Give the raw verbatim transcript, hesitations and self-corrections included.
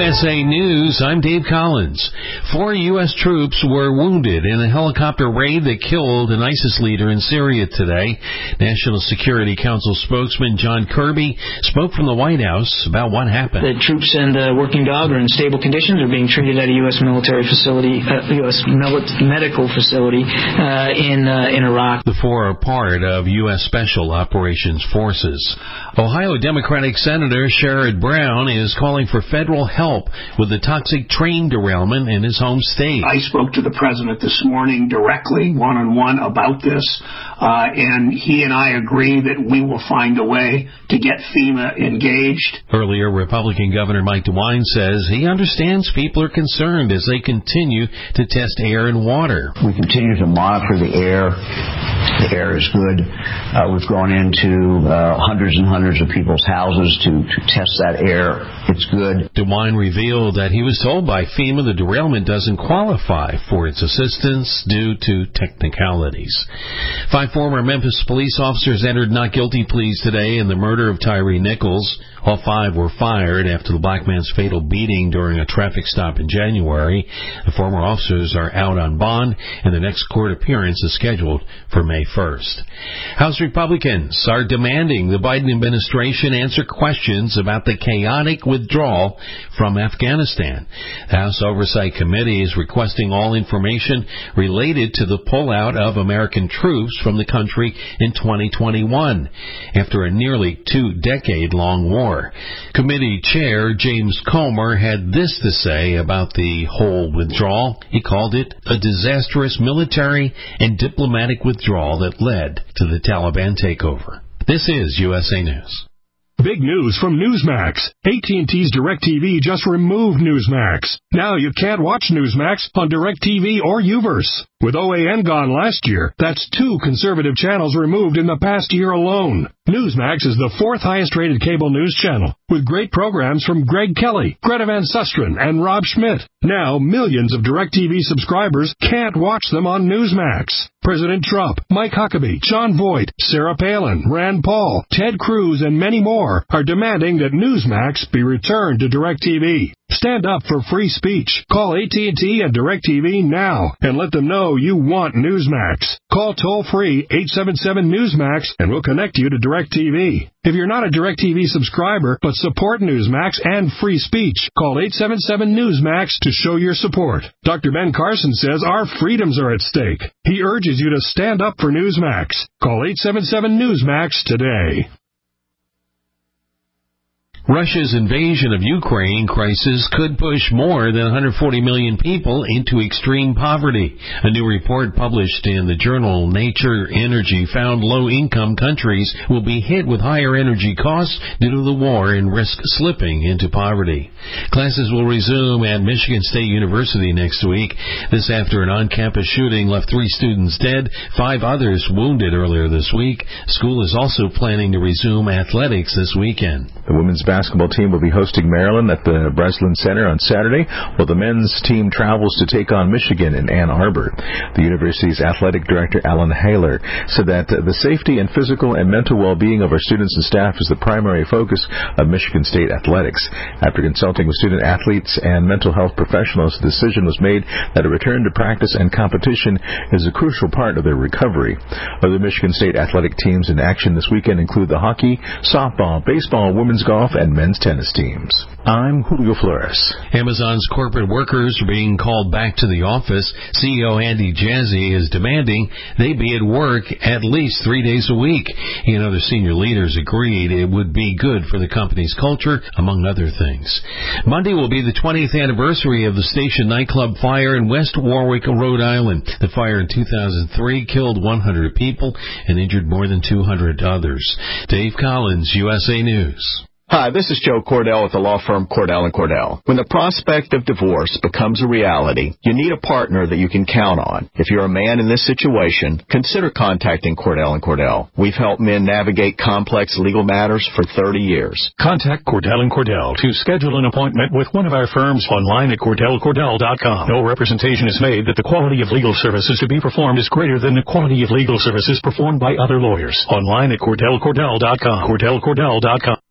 S A News, I'm Dave Collins. Four U S troops were wounded in a helicopter raid that killed an ISIS leader in Syria today. National Security Council spokesman John Kirby spoke from the White House about what happened. The troops and the working dog are in stable conditions. They're being treated at a U S military facility, uh, U S medical facility uh, in uh, in Iraq. The four are part of U S Special Operations Forces. Ohio Democratic Senator Sherrod Brown is calling for federal help with the toxic train derailment in his home state. I spoke to the president this morning directly, one-on-one, about this, uh, and he and I agree that we will find a way to get FEMA engaged. Earlier, Republican Governor Mike DeWine says he understands people are concerned as they continue to test air and water. We continue to monitor the air. The air is good. Uh, we've gone into uh, hundreds and hundreds of people's houses to, to test that air. It's good. DeWine revealed that he was told by FEMA the derailment doesn't qualify for its assistance due to technicalities. Five former Memphis police officers entered not guilty pleas today in the murder of Tyree Nichols. All five were fired after the black man's fatal beating during a traffic stop in January. The former officers are out on bond, and the next court appearance is scheduled for May first. House Republicans are demanding the Biden administration answer questions about the chaotic withdrawal from Afghanistan. The House Oversight Committee is requesting all information related to the pullout of American troops from the country in twenty twenty-one after a nearly two-decade-long war. Committee Chair James Comer had this to say about the whole withdrawal. He called it a disastrous military and diplomatic withdrawal that led to the Taliban takeover. This is U S A News. Big news from Newsmax. A T and T's DirecTV just removed Newsmax. Now you can't watch Newsmax on DirecTV or Uverse. With O A N gone last year, that's two conservative channels removed in the past year alone. Newsmax is the fourth highest-rated cable news channel, with great programs from Greg Kelly, Greta Van Susteren, and Rob Schmidt. Now, millions of DirecTV subscribers can't watch them on Newsmax. President Trump, Mike Huckabee, John Voight, Sarah Palin, Rand Paul, Ted Cruz, and many more are demanding that Newsmax be returned to DirecTV. Stand up for free speech. Call A T and T and DirecTV now and let them know you want Newsmax. Call toll-free eight seven seven Newsmax and we'll connect you to DirecTV. If you're not a DirecTV subscriber but support Newsmax and free speech, call eight seven seven Newsmax to show your support. Doctor Ben Carson says our freedoms are at stake. He urges you to stand up for Newsmax. Call eight seven seven Newsmax today. Russia's invasion of Ukraine crisis could push more than one hundred forty million people into extreme poverty. A new report published in the journal Nature Energy found low-income countries will be hit with higher energy costs due to the war and risk slipping into poverty. Classes will resume at Michigan State University next week. This after an on-campus shooting left three students dead, five others wounded earlier this week. School is also planning to resume athletics this weekend. The women's basketball team will be hosting Maryland at the Breslin Center on Saturday, while the men's team travels to take on Michigan in Ann Arbor. The university's athletic director, Alan Haler, said that the safety and physical and mental well-being of our students and staff is the primary focus of Michigan State athletics. After consulting with student athletes and mental health professionals, the decision was made that a return to practice and competition is a crucial part of their recovery. Other Michigan State athletic teams in action this weekend include the hockey, softball, baseball, women's golf, and men's tennis teams. I'm Julio Flores. Amazon's corporate workers are being called back to the office. C E O Andy Jassy is demanding they be at work at least three days a week. He and other senior leaders agreed it would be good for the company's culture, among other things. Monday will be the twentieth anniversary of the Station nightclub fire in West Warwick, Rhode Island. The fire in two thousand three killed one hundred people and injured more than two hundred others. Dave Collins, U S A News. Hi, this is Joe Cordell with the law firm Cordell and Cordell. When the prospect of divorce becomes a reality, you need a partner that you can count on. If you're a man in this situation, consider contacting Cordell and Cordell. We've helped men navigate complex legal matters for thirty years. Contact Cordell and Cordell to schedule an appointment with one of our firms online at cordell cordell dot com. No representation is made that the quality of legal services to be performed is greater than the quality of legal services performed by other lawyers. Online at cordell cordell dot com. cordell cordell dot com.